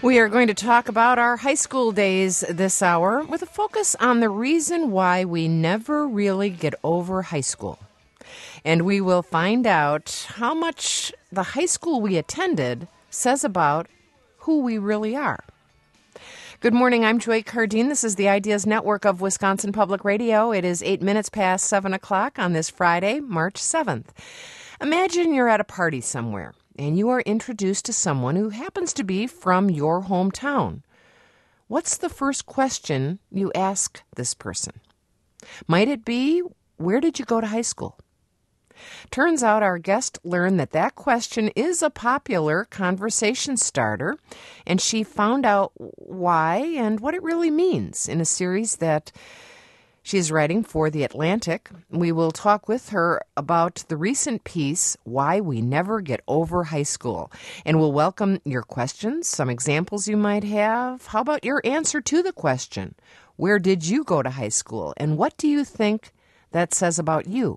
We are going to talk about our high school days this hour with a focus on the reason why we never really get over high school. And we will find out how much the high school we attended says about who we really are. Good morning, I'm Joy Cardine. This is the Ideas Network of Wisconsin Public Radio. It is 8 minutes past 7 o'clock on this Friday, March 7th. Imagine you're at a party somewhere, and you are introduced to someone who happens to be from your hometown. What's the first question you ask this person? Might it be, where did you go to high school? Turns out our guest learned that question is a popular conversation starter, and she found out why and what it really means in a series that she's writing for The Atlantic. We will talk with her about the recent piece, Why We Never Get Over High School. And we'll welcome your questions, some examples you might have. How about your answer to the question, where did you go to high school? And what do you think that says about you?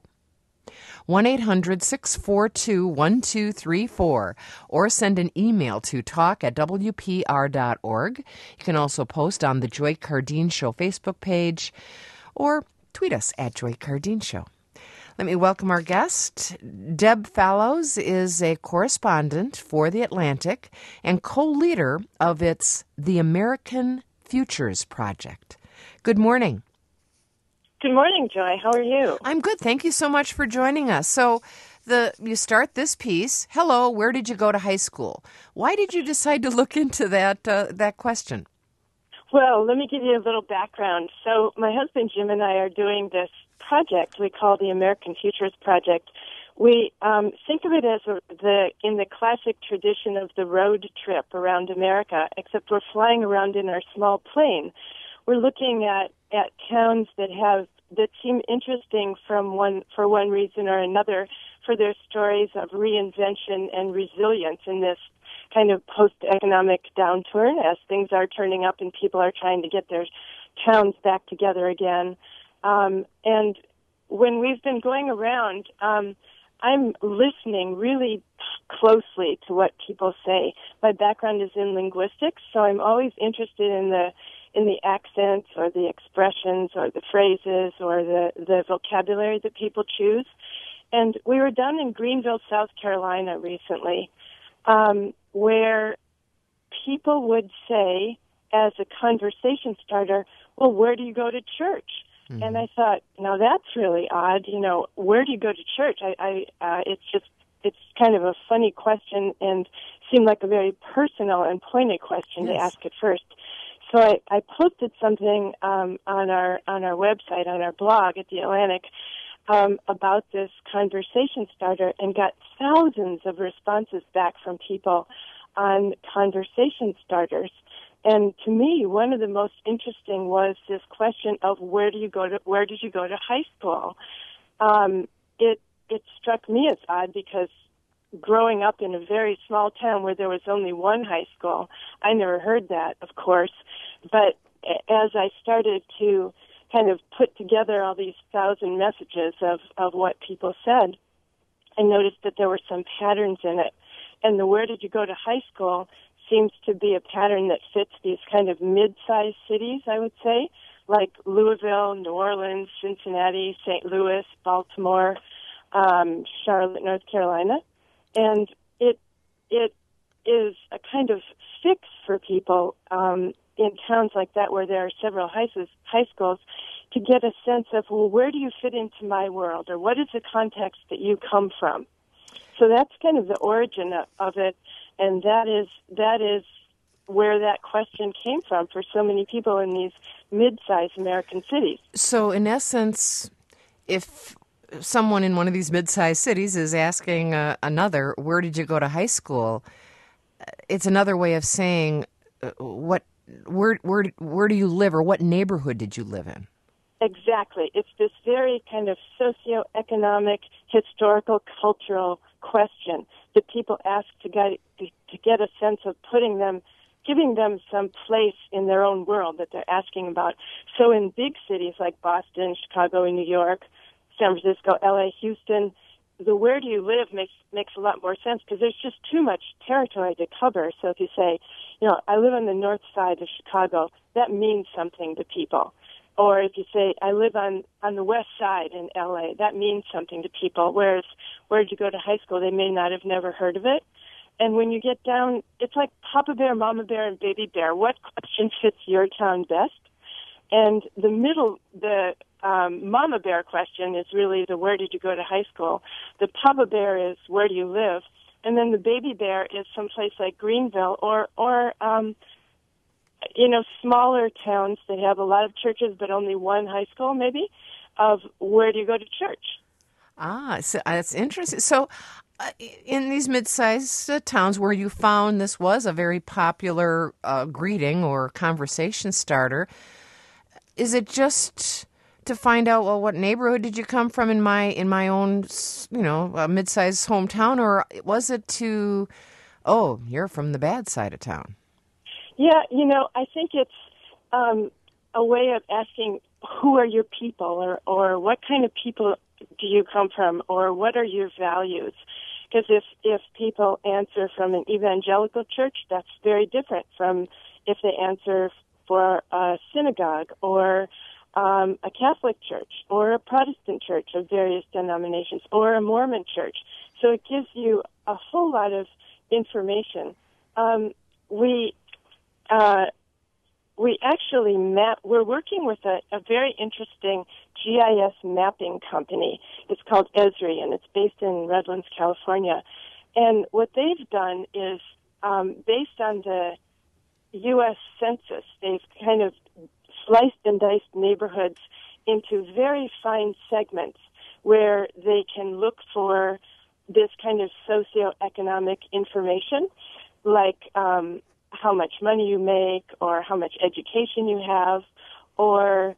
1-800-642-1234 or send an email to talk@wpr.org. You can also post on the Joy Cardine Show Facebook page or tweet us at Joy Cardine Show. Let me welcome our guest. Deb Fallows is a correspondent for The Atlantic and co-leader of its The American Futures Project. Good morning. Good morning, Joy. How are you? I'm good. Thank you so much for joining us. So you start this piece, hello, where did you go to high school? Why did you decide to look into that question? Well, let me give you a little background. So my husband Jim and I are doing this project we call the American Futures Project. We think of it as in the classic tradition of the road trip around America, except we're flying around in our small plane. We're looking at towns that seem interesting for one reason or another, for their stories of reinvention and resilience in this kind of post-economic downturn as things are turning up and people are trying to get their towns back together again. And when we've been going around, I'm listening really closely to what people say. My background is in linguistics, so I'm always interested in the accents or the expressions or the phrases or the vocabulary that people choose. And we were down in Greenville, South Carolina recently, where people would say, as a conversation starter, well, where do you go to church? Mm-hmm. And I thought, now that's really odd. You know, where do you go to church? It's kind of a funny question and seemed like a very personal and pointed question to ask at first. So I posted something on our website, on our blog at The Atlantic, about this conversation starter and got thousands of responses back from people on conversation starters. And to me, one of the most interesting was this question of where did you go to high school? It struck me as odd because growing up in a very small town where there was only one high school, I never heard that, of course. But as I started to kind of put together all these 1,000 messages of what people said, I noticed that there were some patterns in it. And the where did you go to high school seems to be a pattern that fits these kind of mid-sized cities, I would say, like Louisville, New Orleans, Cincinnati, St. Louis, Baltimore, Charlotte, North Carolina. And it is a kind of fix for people in towns like that where there are several high schools to get a sense of, well, where do you fit into my world, or what is the context that you come from? So that's kind of the origin of it, and that is where that question came from for so many people in these mid-sized American cities. So in essence, if someone in one of these mid-sized cities is asking another, where did you go to high school? It's another way of saying, where do you live, or what neighborhood did you live in? Exactly. It's this very kind of socioeconomic, historical, cultural question that people ask to get a sense of giving them some place in their own world that they're asking about. So in big cities like Boston, Chicago, and New York, San Francisco, LA, Houston, the where do you live makes a lot more sense because there's just too much territory to cover. So if you say, I live on the north side of Chicago, that means something to people. Or if you say, I live on the west side in LA, that means something to people. Whereas, where'd you go to high school? They may not have never heard of it. And when you get down, it's like Papa Bear, Mama Bear, and Baby Bear. What question fits your town best? And the Mama Bear question is really the where did you go to high school? The Papa Bear is where do you live? And then the Baby Bear is someplace like Greenville or smaller towns that have a lot of churches but only one high school maybe, of where do you go to church? So that's interesting. So in these mid-sized towns where you found this was a very popular greeting or conversation starter, is it just to find out, well, what neighborhood did you come from in my own, mid-sized hometown, or was it to, oh, you're from the bad side of town? Yeah, I think it's a way of asking who are your people, or what kind of people do you come from, or what are your values? Because if people answer from an evangelical church, that's very different from if they answer for a synagogue or a Catholic church or a Protestant church of various denominations or a Mormon church. So it gives you a whole lot of information. We actually we're working with a very interesting GIS mapping company. It's called Esri, and it's based in Redlands, California. And what they've done is, based on the U.S. Census, they've kind of sliced and diced neighborhoods into very fine segments where they can look for this kind of socioeconomic information, like how much money you make, or how much education you have, or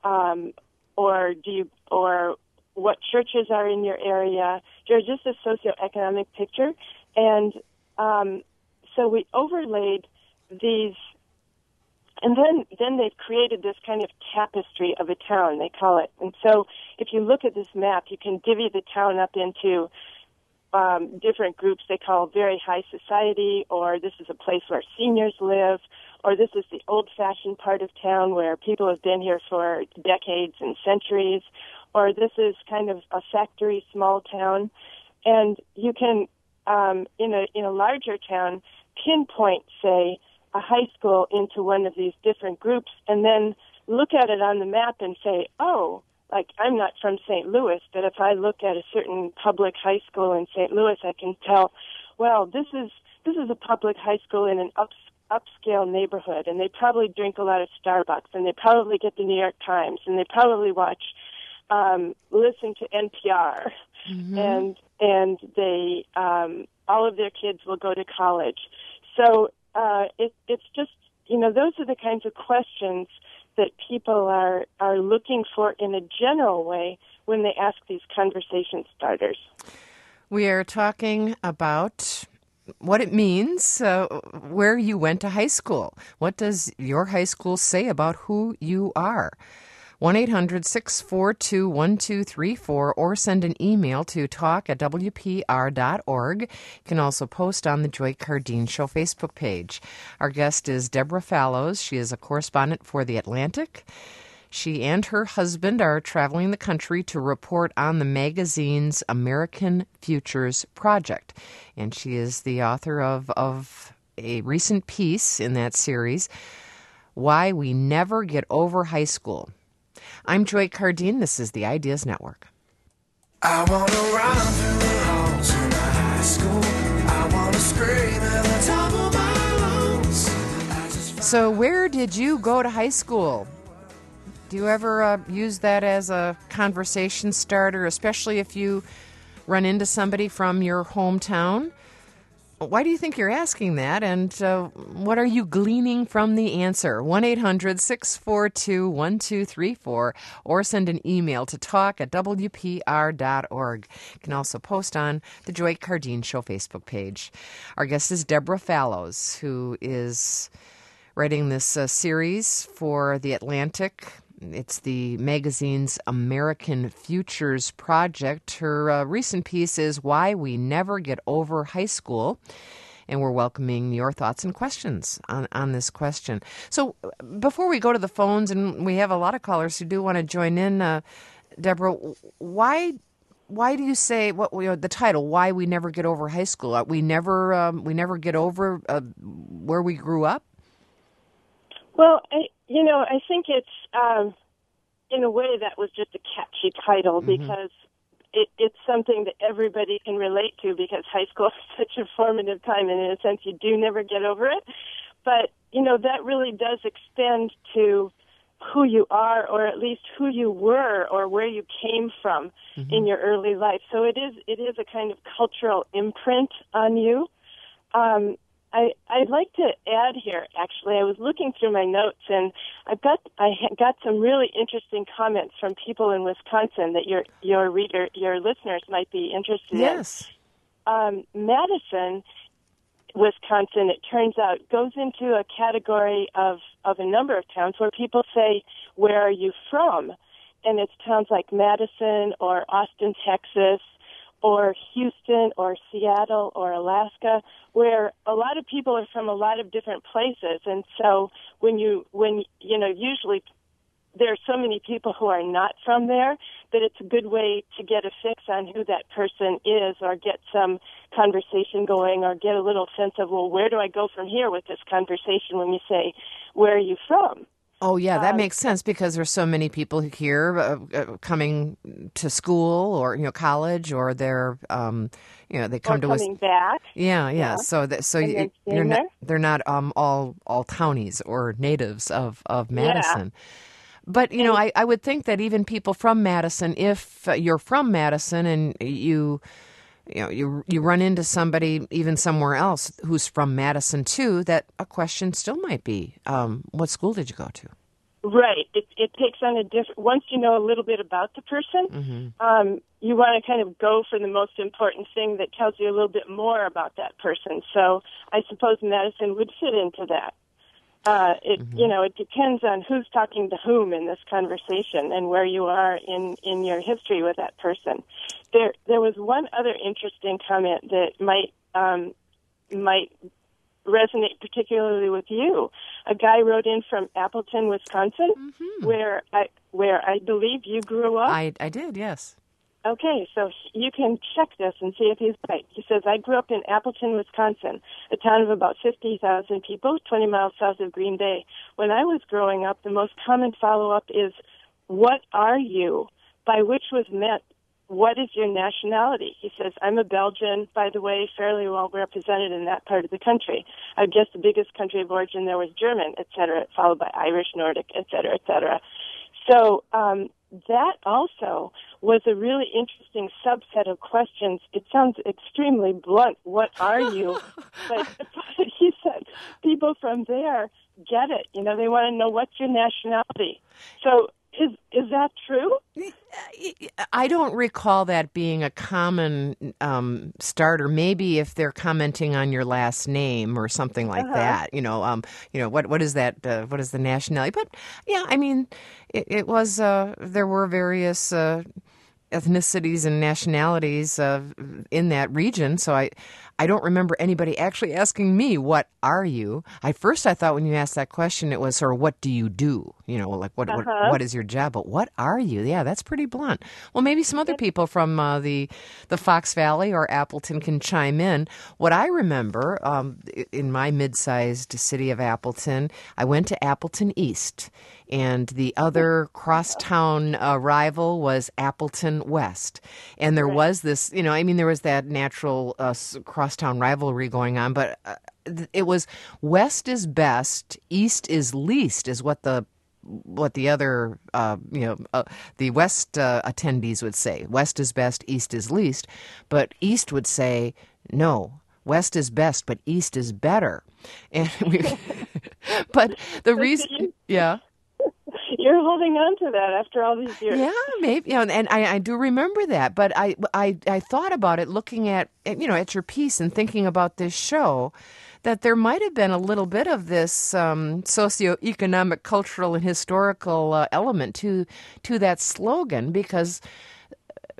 what churches are in your area. There's just a socioeconomic picture, and so we overlaid these, and then they've created this kind of tapestry of a town, they call it. And so if you look at this map, you can divvy the town up into different groups they call very high society, or this is a place where seniors live, or this is the old-fashioned part of town where people have been here for decades and centuries, or this is kind of a factory small town. And you can, in a larger town, pinpoint, say, a high school into one of these different groups, and then look at it on the map and say, oh, like, I'm not from St. Louis, but if I look at a certain public high school in St. Louis, I can tell, well, this is a public high school in an upscale neighborhood, and they probably drink a lot of Starbucks, and they probably get the New York Times, and they probably listen to NPR, mm-hmm. and they all of their kids will go to college. So it's just, those are the kinds of questions that people are looking for in a general way when they ask these conversation starters. We are talking about what it means, where you went to high school. What does your high school say about who you are? 1-800-642-1234, or send an email to talk@wpr.org. You can also post on the Joy Cardeen Show Facebook page. Our guest is Deborah Fallows. She is a correspondent for The Atlantic. She and her husband are traveling the country to report on the magazine's American Futures Project. And she is the author of a recent piece in that series, Why We Never Get Over High School. I'm Joy Cardeen. This is the Ideas Network. I want to run through the halls in my high school. I want to scream at the top of my lungs. So where did you go to high school? Do you ever use that as a conversation starter, especially if you run into somebody from your hometown? Why do you think you're asking that, and what are you gleaning from the answer? 1-800-642-1234, or send an email to talk@wpr.org. You can also post on the Joy Cardeen Show Facebook page. Our guest is Deborah Fallows, who is writing this series for The Atlantic. It's the magazine's American Futures Project. Her recent piece is Why We Never Get Over High School. and we're welcoming your thoughts and questions on this question. So before we go to the phones, and we have a lot of callers who do want to join in, Deborah, why do you say the title? Why we never get over high school? We never get over where we grew up. Well, I think it's in a way that was just a catchy title because it's something that everybody can relate to because high school is such a formative time, and in a sense, you do never get over it. But that really does extend to who you are, or at least who you were, or where you came from in your early life. So it is a kind of cultural imprint on you. I'd like to add here, actually, I was looking through my notes, and I got some really interesting comments from people in Wisconsin that your listeners might be interested in. Yes. Madison, Wisconsin, it turns out, goes into a category of a number of towns where people say, "Where are you from?" And it's towns like Madison or Austin, Texas, or Houston or Seattle or Alaska, where a lot of people are from a lot of different places. And so when usually there are so many people who are not from there that it's a good way to get a fix on who that person is, or get some conversation going, or get a little sense of, well, where do I go from here with this conversation when you say, "Where are you from?" Oh, yeah, that makes sense because there's so many people here coming to school or college, or they're they come to us coming back. Yeah. So they're not all townies or natives of Madison. Yeah. But I would think that even people from Madison, if you're from Madison and you run into somebody even somewhere else who's from Madison too, that a question still might be, what school did you go to? Right. It takes on a different, once you know a little bit about the person, you want to kind of go for the most important thing that tells you a little bit more about that person. So I suppose Madison would fit into that. It depends on who's talking to whom in this conversation and where you are in your history with that person. There was one other interesting comment that might resonate particularly with you. A guy wrote in from Appleton, Wisconsin, where I believe you grew up. I did, yes. Okay, so you can check this and see if he's right. He says, "I grew up in Appleton, Wisconsin, a town of about 50,000 people, 20 miles south of Green Bay. When I was growing up, the most common follow-up is, 'What are you?' by which was meant, 'What is your nationality?'" He says, "I'm a Belgian, by the way, fairly well represented in that part of the country. I guess the biggest country of origin there was German, et cetera, followed by Irish, Nordic, et cetera, et cetera." So that also was a really interesting subset of questions. It sounds extremely blunt. What are you? But he said people from there get it. They want to know what's your nationality. So is that true? I don't recall that being a common starter. Maybe if they're commenting on your last name or something like that. What is that? What is the nationality? But yeah, I mean, it was. There were various ethnicities and nationalities in that region. So I don't remember anybody actually asking me, "What are you?" At first, I thought when you asked that question, it was sort of, "What do you do?" Like what is your job? But what are you? Yeah, that's pretty blunt. Well, maybe some other people from the Fox Valley or Appleton can chime in. What I remember in my mid-sized city of Appleton, I went to Appleton East, and the other crosstown rival was Appleton West. And there was this, there was that natural crosstown rivalry going on, but it was West is best, East is least, is what the other, the West attendees would say. West is best, East is least. But East would say, no, West is best, but East is better. And but the reason, yeah. You're holding on to that after all these years. Yeah, maybe. And I do remember that. But I thought about it looking at your piece and thinking about this show, that there might have been a little bit of this socioeconomic, cultural, and historical element to that slogan, because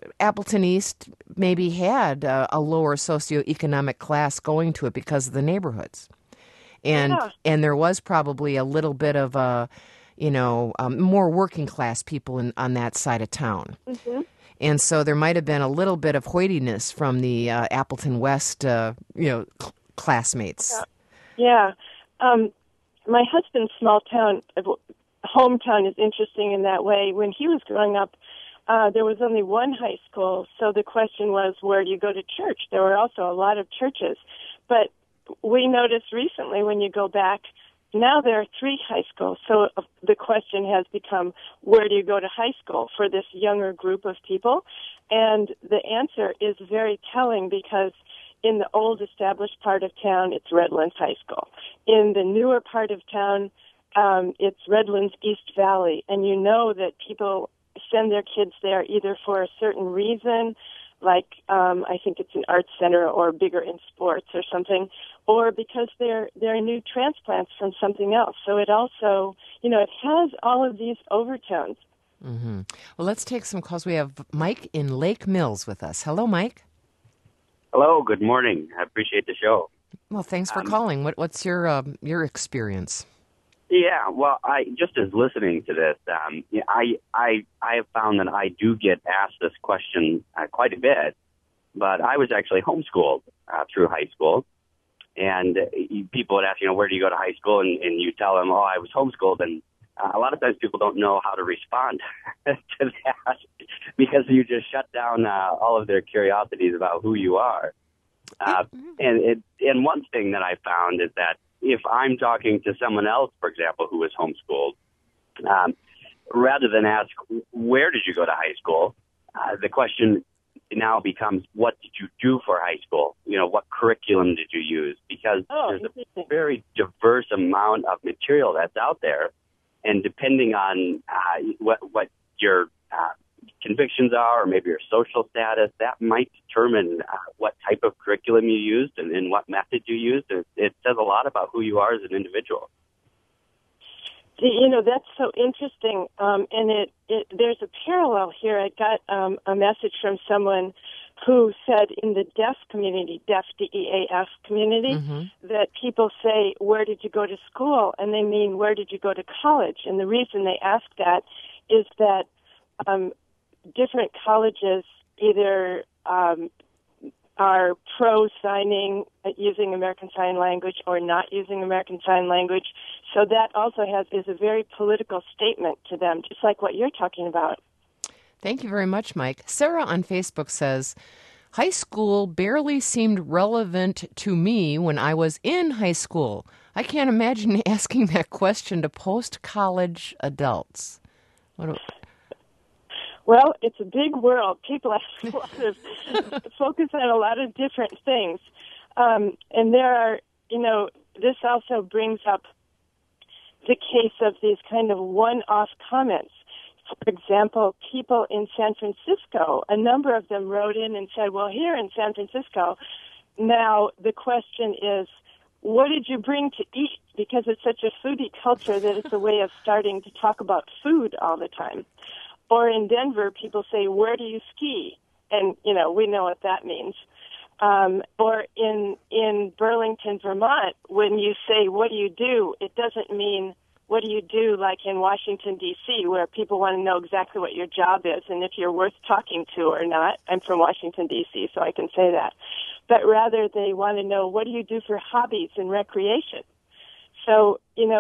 Appleton East maybe had a lower socioeconomic class going to it because of the neighborhoods. And there was probably a little bit of more working class people on that side of town. Mm-hmm. And so there might have been a little bit of hoidiness from the Appleton West, classmates. Yeah. My husband's small town, hometown is interesting in that way. When he was growing up, there was only one high school, so the question was, where do you go to church? There were also a lot of churches. But we noticed recently when you go back, now there are 3 high schools. So the question has become, where do you go to high school for this younger group of people? And the answer is very telling because in the old established part of town, it's Redlands High School. In the newer part of town, it's Redlands East Valley. And you know that people send their kids there either for a certain reason, like I think it's an arts center or bigger in sports or something, or because they're new transplants from something else. So it also, it has all of these overtones. Mm-hmm. Well, let's take some calls. We have Mike in Lake Mills with us. Hello, Mike. Hello, good morning. I appreciate the show. Well, thanks for calling. What's your experience? Yeah, well, I just as listening to this, I have found that I do get asked this question quite a bit, but I was actually homeschooled through high school, and people would ask, where do you go to high school, and you tell them, I was homeschooled, and a lot of times people don't know how to respond to that because you just shut down all of their curiosities about who you are. And one thing that I found is that if I'm talking to someone else, for example, who was homeschooled, rather than ask, where did you go to high school, the question now becomes, what did you do for high school? What curriculum did you use? Because there's a very diverse amount of material that's out there. And depending on what your convictions are, or maybe your social status, that might determine what type of curriculum you used and what method you used. It says a lot about who you are as an individual. That's so interesting, and there's a parallel here. I got a message from someone who said in the deaf community, deaf, D-E-A-F community, that people say, where did you go to school? And they mean, where did you go to college? And the reason they ask that is that different colleges either are pro-signing using American Sign Language or not using American Sign Language. So that also is a very political statement to them, just like what you're talking about. Thank you very much, Mike. Sarah on Facebook says, high school barely seemed relevant to me when I was in high school. I can't imagine asking that question to post-college adults. Well, it's a big world. People have a lot of focus on a lot of different things. And there are, this also brings up the case of these kind of one-off comments. For example, people in San Francisco, a number of them wrote in and said, well, here in San Francisco, now the question is, what did you bring to eat? Because it's such a foodie culture that it's a way of starting to talk about food all the time. Or in Denver, people say, where do you ski? And, we know what that means. Or in Burlington, Vermont, when you say, what do you do? It doesn't mean, what do you do like in Washington, D.C., where people want to know exactly what your job is and if you're worth talking to or not. I'm from Washington, D.C., so I can say that. But rather, they want to know, what do you do for hobbies and recreation? So,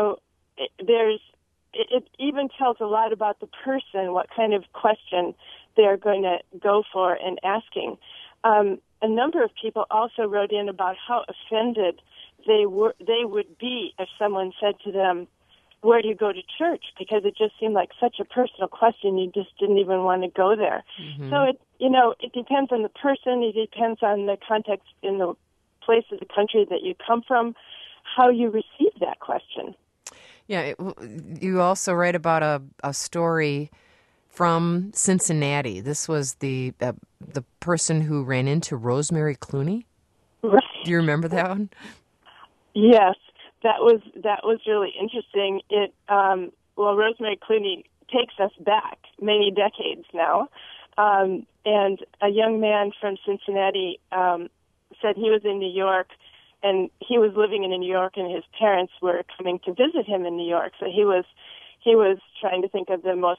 it even tells a lot about the person, what kind of question they're going to go for and asking. A number of people also wrote in about how offended they would be if someone said to them, where do you go to church? Because it just seemed like such a personal question, you just didn't even want to go there. Mm-hmm. So it depends on the person, it depends on the context in the place of the country that you come from, how you receive that question. Yeah, you also write about a story from Cincinnati. This was the person who ran into Rosemary Clooney. Right. Do you remember that one? Yes, that was really interesting. Rosemary Clooney takes us back many decades now. and a young man from Cincinnati said he was in New York, and he was living in New York, and his parents were coming to visit him in New York. So he was trying to think of the most,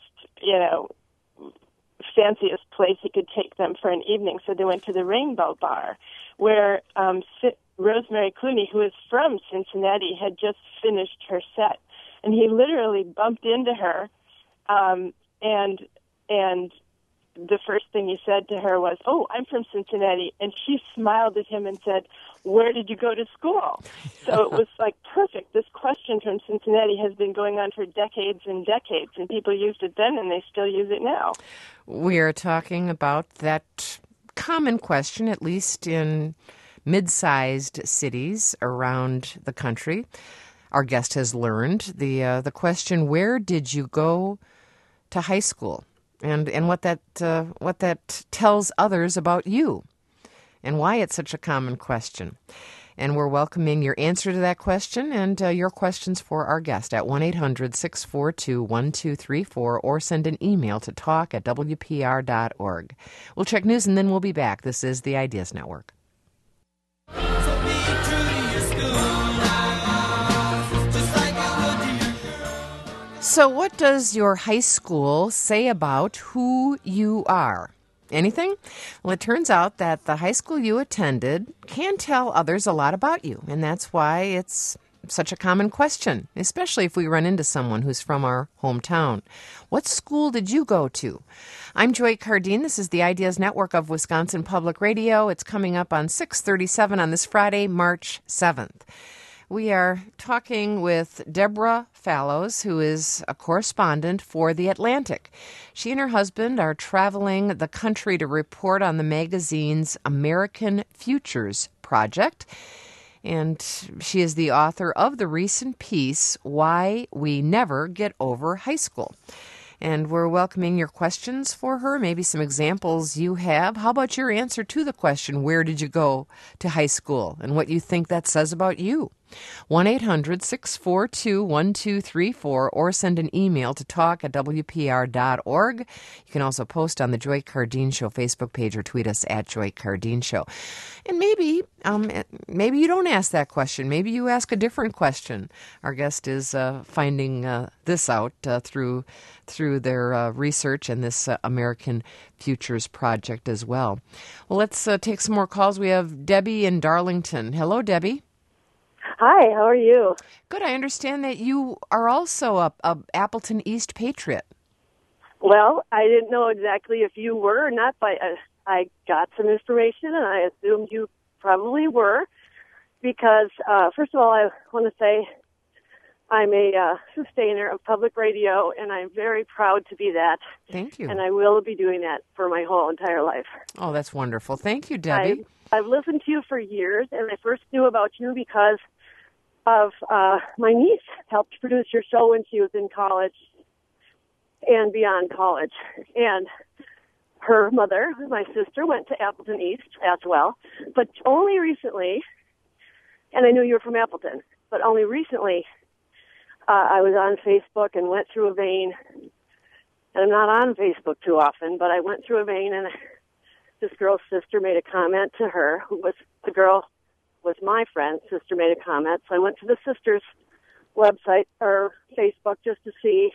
fanciest place he could take them for an evening. So they went to the Rainbow Bar, where Rosemary Clooney, who is from Cincinnati, had just finished her set, and he literally bumped into her, and the first thing he said to her was, "Oh, I'm from Cincinnati," and she smiled at him and said, "Where did you go to school?" So it was like perfect. This question from Cincinnati has been going on for decades and decades, and people used it then, and they still use it now. We are talking about that common question, at least in mid-sized cities around the country. Our guest has learned the question, where did you go to high school? And what that tells others about you, and why it's such a common question. And we're welcoming your answer to that question and your questions for our guest at 1-800-642-1234, or send an email to talk@wpr.org. We'll check news and then we'll be back. This is the Ideas Network. So what does your high school say about who you are? Anything? Well, it turns out that the high school you attended can tell others a lot about you, and that's why it's such a common question, especially if we run into someone who's from our hometown. What school did you go to? I'm Joy Cardine. This is the Ideas Network of Wisconsin Public Radio. It's coming up on 6:37 on this Friday, March 7th. We are talking with Deborah Fallows, who is a correspondent for The Atlantic. She and her husband are traveling the country to report on the magazine's American Futures Project. And she is the author of the recent piece, Why We Never Get Over High School. And we're welcoming your questions for her, maybe some examples you have. How about your answer to the question, where did you go to high school, and what you think that says about you? 1-800-642-1234, or send an email to talk@wpr.org. You can also post on the Joy Cardine Show Facebook page or tweet us at Joy Cardine Show. And maybe you don't ask that question. Maybe you ask a different question. Our guest is finding this out through their research and this American Futures Project as well. Well, let's take some more calls. We have Debbie in Darlington. Hello, Debbie. Hi, how are you? Good. I understand that you are also a Appleton East patriot. Well, I didn't know exactly if you were or not, but I got some information, and I assumed you probably were, because, first of all, I want to say I'm a sustainer of public radio, and I'm very proud to be that. Thank you. And I will be doing that for my whole entire life. Oh, that's wonderful. Thank you, Debbie. I've listened to you for years, and I first knew about you because of my niece helped produce your show when she was in college and beyond college. And her mother, my sister, went to Appleton East as well, but only recently, and I knew you were from Appleton, but only recently I was on Facebook and went through a vein, and I'm not on Facebook too often, but I went through a vein, and this girl's sister made a comment to her, who was the girl was my friend. Sister made a comment, so I went to the sister's website or Facebook just to see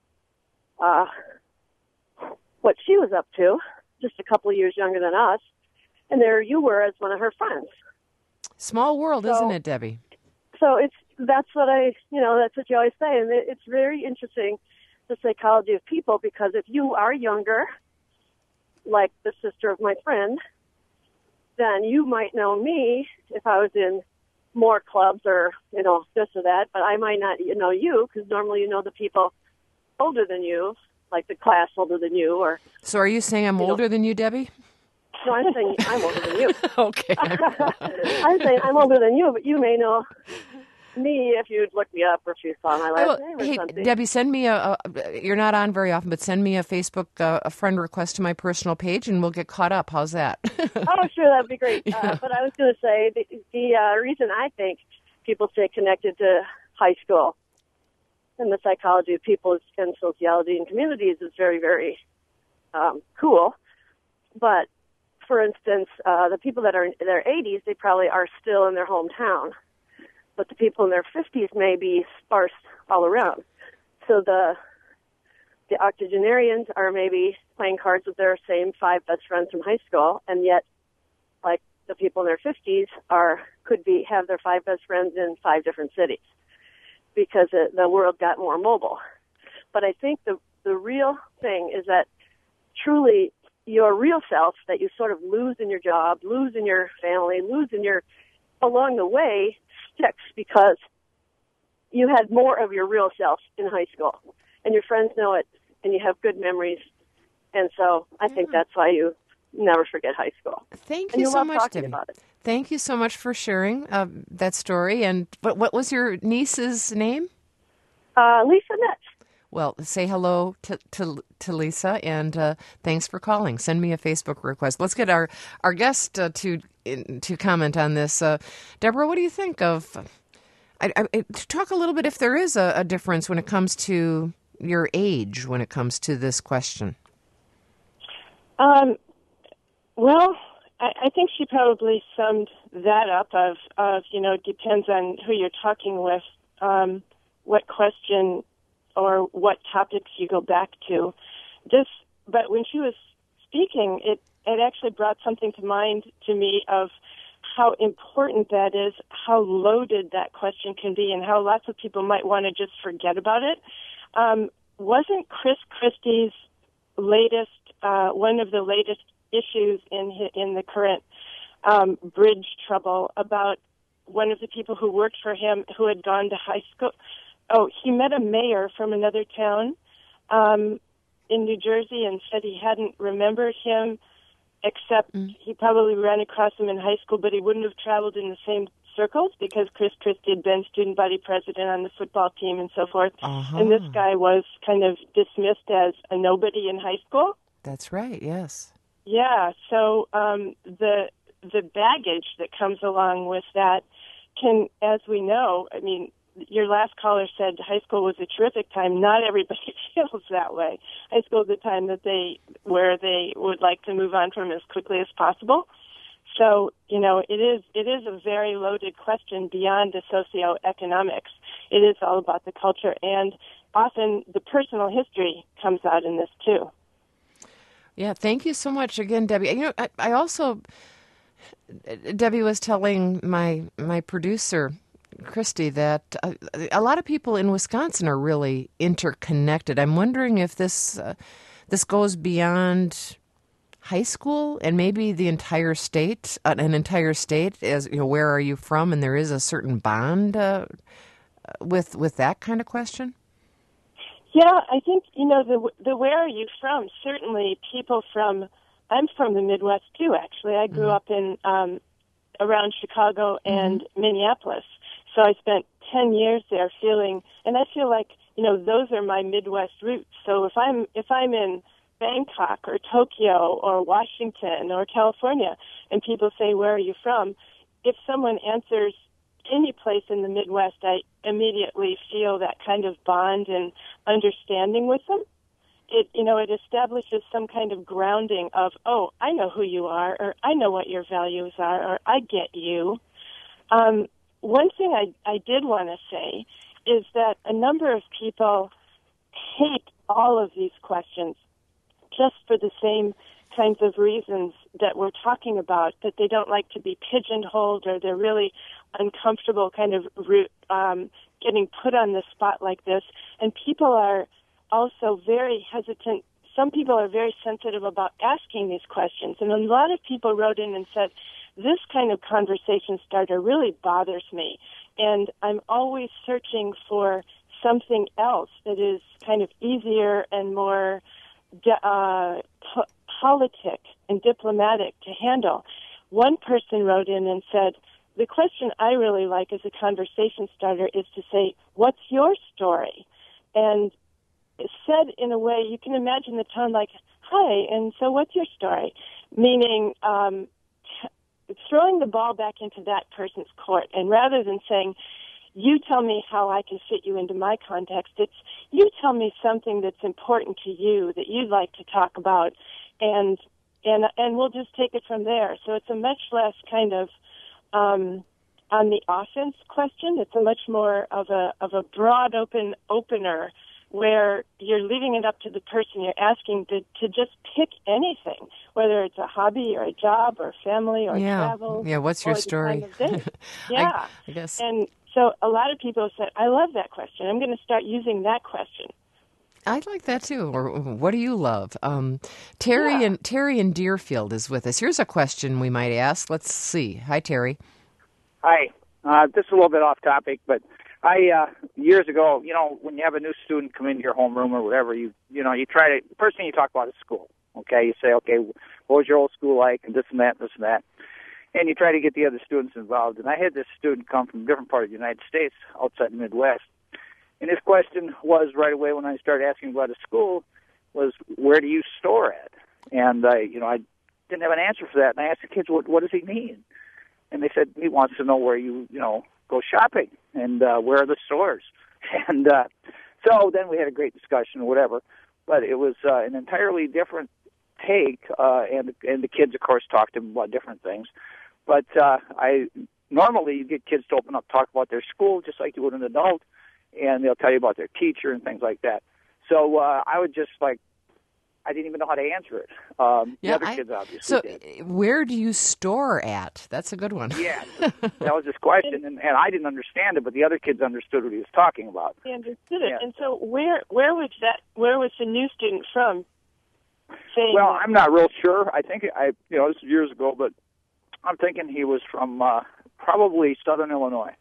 what she was up to, just a couple of years younger than us, and there you were as one of her friends. Small world, isn't it, Debbie? So that's what that's what you always say, and it's very interesting, the psychology of people, because if you are younger, like the sister of my friend, then you might know me if I was in more clubs or, this or that, but I might not know you, because normally you know the people older than you, like the class older than you. Or. So are you saying I'm older than you, Debbie? No, I'm saying I'm older than you. Okay. I'm saying I'm older than you, but you may know me if you'd look me up or if you saw my last name or something. Debbie, send me you're not on very often, but send me a Facebook a friend request to my personal page, and we'll get caught up. How's that? Oh, sure, that'd be great. Yeah. But I was going to say the reason I think people stay connected to high school and the psychology of people and sociology and communities is very, very cool. But, for instance, the people that are in their 80s, they probably are still in their hometown. But the people in their 50s may be sparse all around. So the octogenarians are maybe playing cards with their same 5 best friends from high school, and yet, like, the people in their 50s have their 5 best friends in 5 different cities because the world got more mobile. But I think the real thing is that truly your real self that you sort of lose in your job, lose in your family, along the way sticks because you had more of your real self in high school, and your friends know it, and you have good memories. And so I think that's why you never forget high school. Thank you so much, Debbie. About it. Thank you so much for sharing that story. And what was your niece's name? Lisa Metz. Well, say hello to Lisa, and thanks for calling. Send me a Facebook request. Let's get our guest to comment on this. Deborah, what do you think of... talk a little bit if there is a difference when it comes to your age, when it comes to this question. Well, I think she probably summed that up of it depends on who you're talking with, what question or what topics you go back to. But when she was speaking, it actually brought something to mind to me of how important that is, how loaded that question can be, and how lots of people might want to just forget about it. Wasn't Chris Christie's latest, one of the latest issues in the current bridge trouble about one of the people who worked for him who had gone to high school? Oh, he met a mayor from another town in New Jersey and said he hadn't remembered him, except he probably ran across him in high school, but he wouldn't have traveled in the same circles because Chris Christie had been student body president on the football team and so forth. Uh-huh. And this guy was kind of dismissed as a nobody in high school. That's right, yes. Yeah, so the baggage that comes along with that can, as we know, I mean, your last caller said high school was a terrific time. Not everybody feels that way. High school is the time where they would like to move on from as quickly as possible. So, it is a very loaded question beyond the socioeconomics. It is all about the culture, and often the personal history comes out in this too. Yeah, thank you so much again, Debbie. I also, Debbie was telling my producer, Christy, that a lot of people in Wisconsin are really interconnected. I'm wondering if this goes beyond high school and maybe the entire state, an entire state, as where are you from? And there is a certain bond with that kind of question. Yeah, I think, the where are you from? Certainly I'm from the Midwest too, actually. I grew up in around Chicago and Minneapolis. So I spent 10 years there and I feel like, those are my Midwest roots. So if I'm in Bangkok or Tokyo or Washington or California and people say, where are you from? If someone answers any place in the Midwest, I immediately feel that kind of bond and understanding with them. It establishes some kind of grounding of, oh, I know who you are, or I know what your values are, or I get you. One thing I did want to say is that a number of people hate all of these questions just for the same kinds of reasons that we're talking about, that they don't like to be pigeonholed or they're really uncomfortable kind of getting put on the spot like this. And people are also very hesitant. Some people are very sensitive about asking these questions. And a lot of people wrote in and said, this kind of conversation starter really bothers me. And I'm always searching for something else that is kind of easier and more politic and diplomatic to handle. One person wrote in and said, the question I really like as a conversation starter is to say, what's your story? And said in a way, you can imagine the tone like, hi, and so what's your story? Meaning throwing the ball back into that person's court. And rather than saying, you tell me how I can fit you into my context, it's you tell me something that's important to you that you'd like to talk about. And and we'll just take it from there. So it's a much less kind of on the offense question. It's a much more of a broad opener where you're leaving it up to the person you're asking to just pick anything, whether it's a hobby or a job or family or travel. Yeah, what's your or the story? time of day. Yeah. I guess. And so a lot of people said, I love that question. I'm going to start using that question. I like that too. Or what do you love? Terry in Deerfield is with us. Here's a question we might ask. Let's see. Hi, Terry. Hi. This is a little bit off topic, but I years ago, when you have a new student come into your homeroom or whatever, you try to, first thing you talk about is school. Okay, you say, okay, what was your old school like, and this and that, and this and that, and you try to get the other students involved. And I had this student come from a different part of the United States, outside the Midwest, and his question was right away when I started asking about his school was, where do you store at? And I didn't have an answer for that, and I asked the kids, what does he mean? And they said he wants to know where you go shopping and where are the stores. And so then we had a great discussion or whatever, but it was an entirely different take, and the kids, of course, talked to him about different things. But normally you get kids to open up, talk about their school just like you would an adult, and they'll tell you about their teacher and things like that. So I would just I didn't even know how to answer it. The other kids obviously did. Where do you store at? That's a good one. Yeah, that was his question, and I didn't understand it, but the other kids understood what he was talking about. They understood it. Yeah. And so where was the new student from? Well, I'm not real sure. I think this is years ago, but I'm thinking he was from probably Southern Illinois,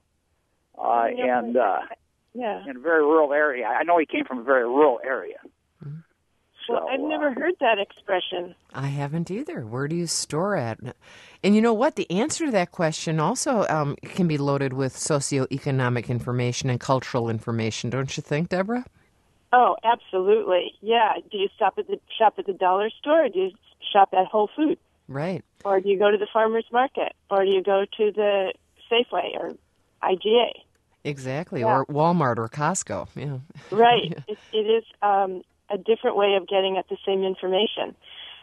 and in a very rural area. I know he came from a very rural area. Well, I've never heard that expression. I haven't either. Where do you store at? And you know what? The answer to that question also can be loaded with socioeconomic information and cultural information, don't you think, Deborah? Oh, absolutely. Yeah. Do you shop at the dollar store, or do you shop at Whole Foods? Right. Or do you go to the farmer's market? Or do you go to the Safeway or IGA? Exactly. Yeah. Or Walmart or Costco. Yeah. Right. Yeah. It is a different way of getting at the same information.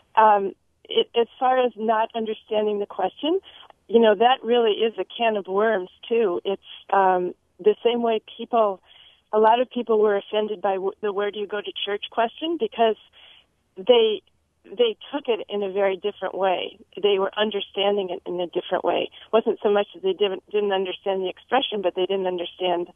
As far as not understanding the question, that really is a can of worms, too. It's the same way a lot of people were offended by the where do you go to church question because they took it in a very different way. They were understanding it in a different way. It wasn't so much that they didn't understand the expression, but they didn't understand,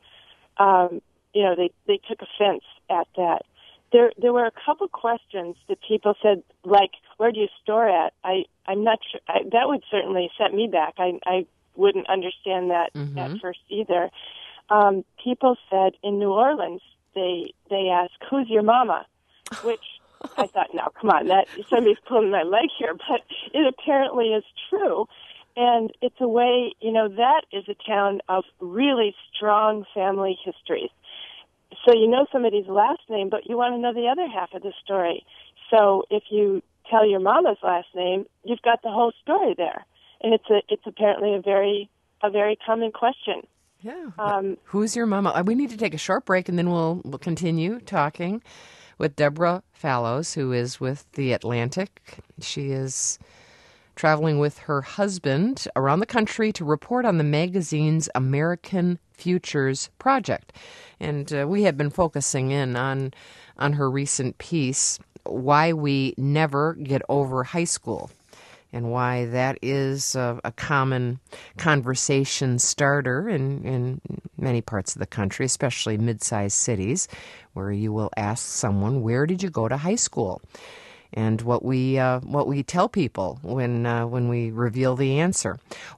they took offense at that. There were a couple questions that people said, like, where do you store at? I'm not sure. That would certainly set me back. I wouldn't understand that at first either. People said in New Orleans, they asked, who's your mama? Which I thought, no, come on, that somebody's pulling my leg here, but it apparently is true. And it's a way, that is a town of really strong family histories. So you know somebody's last name, but you want to know the other half of the story. So if you tell your mama's last name, you've got the whole story there. And it's apparently a very common question. Yeah. Who's your mama? We need to take a short break, and then we'll continue talking with Deborah Fallows, who is with The Atlantic. She is traveling with her husband around the country to report on the magazine's American Futures Project. And we have been focusing in on her recent piece, Why We Never Get Over High School, and why that is a common conversation starter in many parts of the country, especially mid-sized cities, where you will ask someone, where did you go to high school? And what we tell people when we reveal the answer.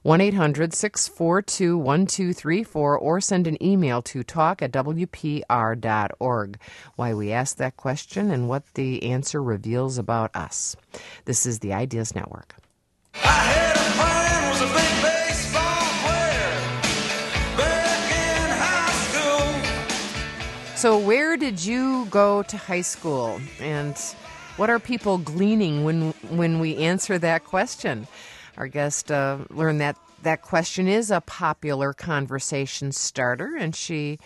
1-800-642-1234, or send an email to talk@wpr.org. Why we ask that question and what the answer reveals about us. This is the Ideas Network. I had a friend was a big baseball player back in high school. So where did you go to high school? And what are people gleaning when we answer that question? Our guest learned that question is a popular conversation starter, and she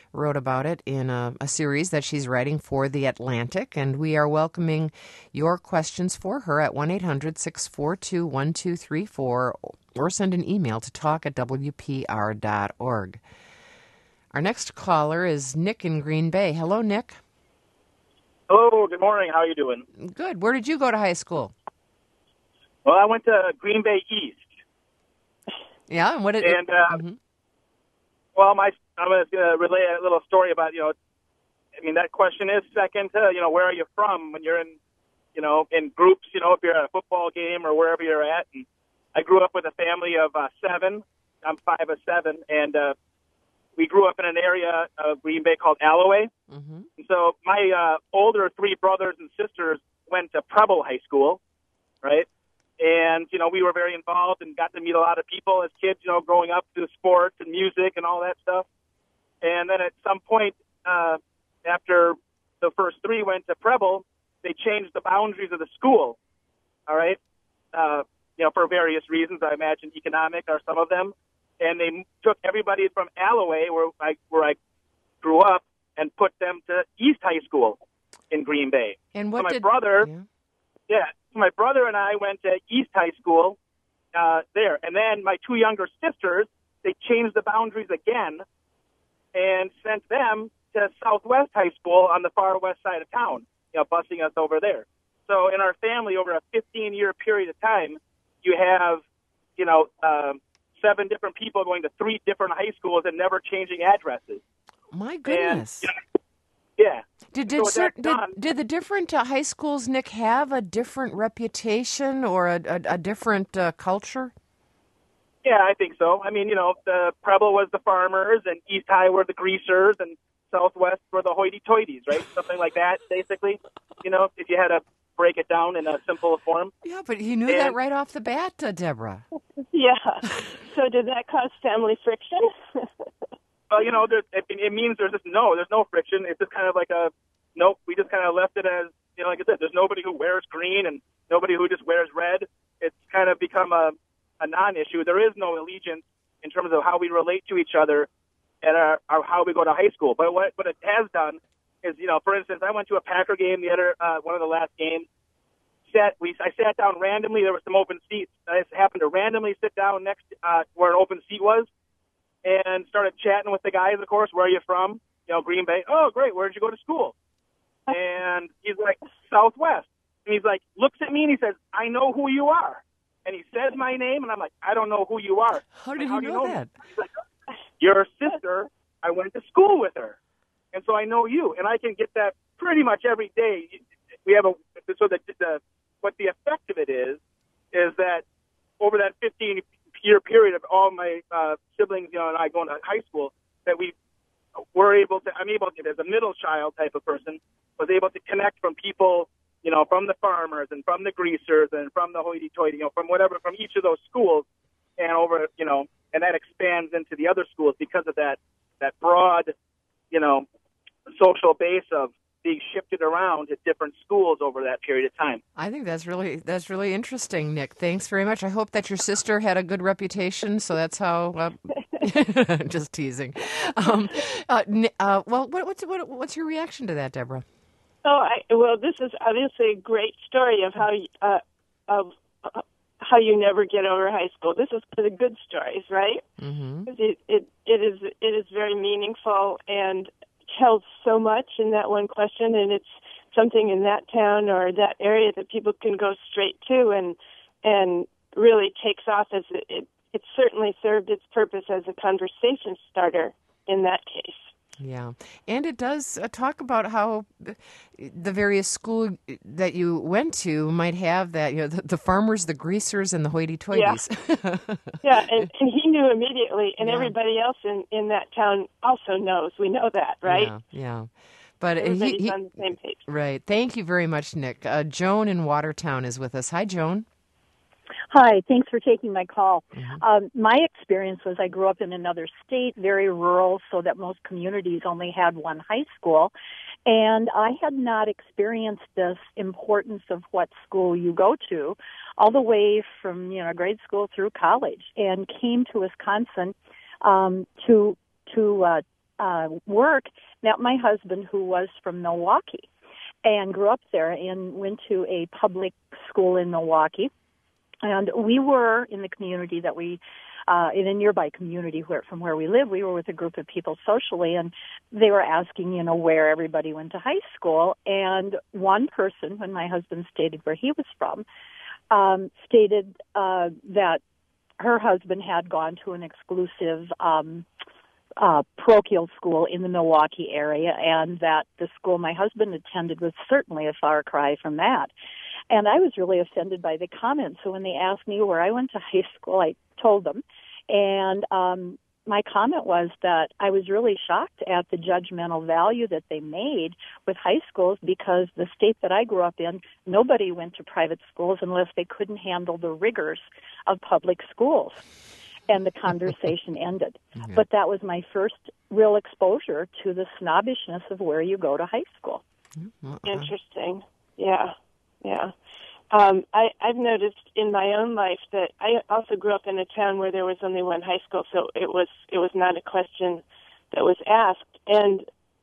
wrote about it in a series that she's writing for The Atlantic, and we are welcoming your questions for her at 1-800-642-1234 or send an email to talk@wpr.org. Our next caller is Nick in Green Bay. Hello, Nick. Hello, good morning. How are you doing? Good. Where did you go to high school? Well, I went to Green Bay East. Yeah, and what did Well, I'm going to relay a little story about, that question is second to, where are you from when you're in, in groups, if you're at a football game or wherever you're at. And I grew up with a family of 7. I'm 5 of 7, and we grew up in an area of Green Bay called Alloway. Mm-hmm. And so my older 3 brothers and sisters went to Preble High School, right? And, we were very involved and got to meet a lot of people as kids, growing up through sports and music and all that stuff. And then at some point, after the first 3 went to Preble, they changed the boundaries of the school, all right? For various reasons, I imagine economic are some of them. And they took everybody from Alloway, where I grew up, and put them to East High School in Green Bay. And what so my brother and I went to East High School there. And then my 2 younger sisters, they changed the boundaries again and sent them to Southwest High School on the far west side of town, busing us over there. So in our family, over a 15-year period of time, you have, 7 different people going to 3 different high schools and never changing addresses. My goodness. And, yeah. Did the different high schools, Nick, have a different reputation or a different culture? Yeah, I think so. The Preble was the farmers, and East High were the greasers, and Southwest were the hoity-toities, right? Something like that, basically. If you had to break it down in a simple form. Yeah, but you knew that right off the bat, Deborah. Yeah. So did that cause family friction? Well, it means there's no friction. It's just kind of like we just kind of left it as, like I said, there's nobody who wears green and nobody who just wears red. It's kind of become a non-issue. There is no allegiance in terms of how we relate to each other and how we go to high school. But what it has done is, for instance, I went to a Packer game one of the last games. I sat down randomly. There were some open seats. I just happened to randomly sit down next where an open seat was and started chatting with the guys, of course. Where are you from? Green Bay. Oh, great. Where did you go to school? And he's like, Southwest. And he's like, looks at me and he says, I know who you are. And he says my name, and I'm like, I don't know who you are. How did you know that? He's like, your sister, I went to school with her. And so I know you. And I can get that pretty much every day. We have what the effect of it is that over that 15-year period of all my siblings, and I going to high school, that I'm able to, as a middle child type of person, was able to connect from people, from the farmers and from the greasers and from the hoity-toity, from each of those schools, and and that expands into the other schools because of that broad, social base of being shifted around at different schools over that period of time. I think that's really interesting, Nick. Thanks very much. I hope that your sister had a good reputation, so that's how. Just teasing. What's your reaction to that, Deborah? This is obviously a great story of how you never get over high school. This is one of the good stories, right? Mm-hmm. It is very meaningful and tells so much in that one question, and it's something in that town or that area that people can go straight to and really takes off as it certainly served its purpose as a conversation starter in that case. Yeah, and it does talk about how the various school that you went to might have that, the farmers, the greasers, and the hoity-toities. Yeah, and he knew immediately, and everybody else in that town also knows. We know that, right? Yeah. But everybody's on the same page. Right. Thank you very much, Nick. Joan in Watertown is with us. Hi, Joan. Hi, thanks for taking my call. Mm-hmm. My experience was I grew up in another state, very rural, so that most communities only had one high school. And I had not experienced this importance of what school you go to all the way from, grade school through college, and came to Wisconsin to work, met my husband, who was from Milwaukee and grew up there and went to a public school in Milwaukee. And we were in the community that we, in a nearby community from where we live, we were with a group of people socially, and they were asking, where everybody went to high school. And one person, when my husband stated where he was from, stated that her husband had gone to an exclusive parochial school in the Milwaukee area, and that the school my husband attended was certainly a far cry from that. And I was really offended by the comment. So when they asked me where I went to high school, I told them. And my comment was that I was really shocked at the judgmental value that they made with high schools, because the state that I grew up in, nobody went to private schools unless they couldn't handle the rigors of public schools. And the conversation ended. Yeah. But that was my first real exposure to the snobbishness of where you go to high school. Interesting. Yeah. I've noticed in my own life that I also grew up in a town where there was only one high school, so it was not a question that was asked. And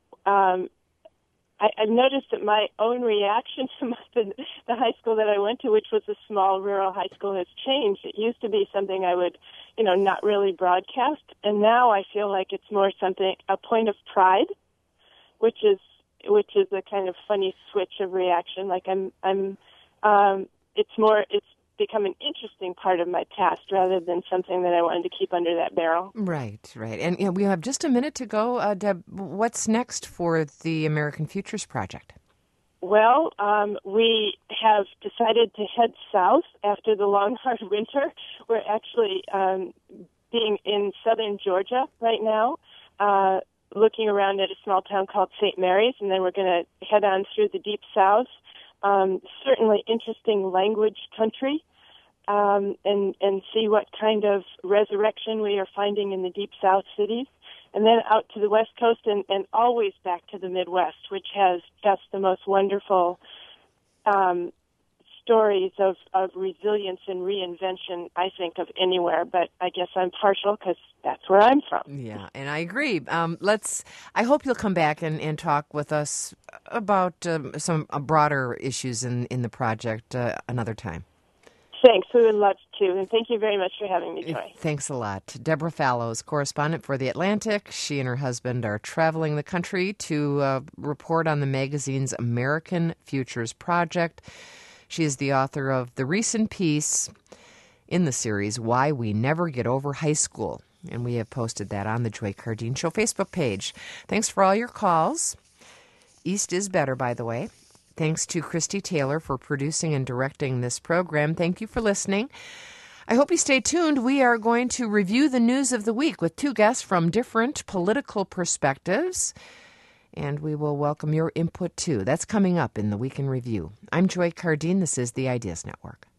I've noticed that my own reaction to the high school that I went to, which was a small rural high school, has changed. It used to be something I would, not really broadcast, and now I feel like it's more a point of pride, which is a kind of funny switch of reaction. Like it's become an interesting part of my past rather than something that I wanted to keep under that barrel. Right. And we have just a minute to go. Deb, what's next for the American Futures Project? Well, we have decided to head south after the long, hard winter. We're actually being in southern Georgia right now, looking around at a small town called St. Mary's, and then we're going to head on through the deep south. Certainly interesting language country, and see what kind of resurrection we are finding in the deep south cities, and then out to the west coast and always back to the Midwest, which has just the most wonderful stories of resilience and reinvention, I think, of anywhere. But I guess I'm partial because that's where I'm from. Yeah, and I agree. I hope you'll come back and talk with us about some broader issues in the project another time. Thanks. We would love to. And thank you very much for having me, Joy. Thanks a lot. Deborah Fallows, correspondent for The Atlantic. She and her husband are traveling the country to report on the magazine's American Futures Project. She is the author of the recent piece in the series, Why We Never Get Over High School. And we have posted that on the Joy Cardine Show Facebook page. Thanks for all your calls. East is better, by the way. Thanks to Christy Taylor for producing and directing this program. Thank you for listening. I hope you stay tuned. We are going to review the news of the week with two guests from different political perspectives. And we will welcome your input, too. That's coming up in the Week in Review. I'm Joy Cardine. This is the Ideas Network.